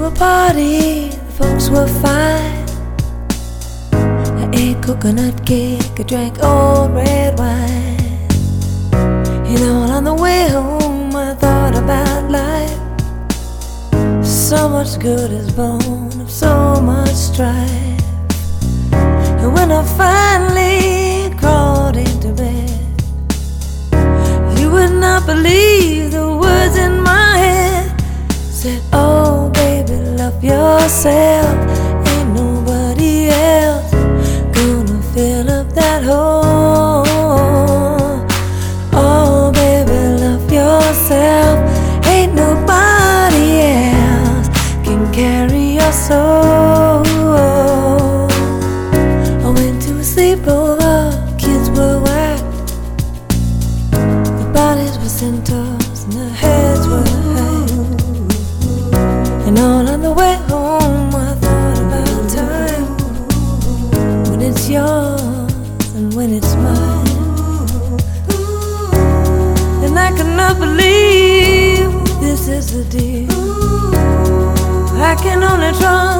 a party, the folks were fine. I ate coconut cake, I drank old red wine. You know, on the way home I thought about life. So much good is born of so much strife. And when I finally crawled into bed, you would not believe the words in my head. Said, oh baby, love yourself. Ain't nobody else gonna fill up that hole. Oh baby, love yourself. Ain't nobody else can carry your soul. I went to a sleepover, kids were whacked. The bodies were centaurs and the heads were hacked. And all on the way home I thought about time, when it's yours and when it's mine. And I cannot believe this is the deal. I can only try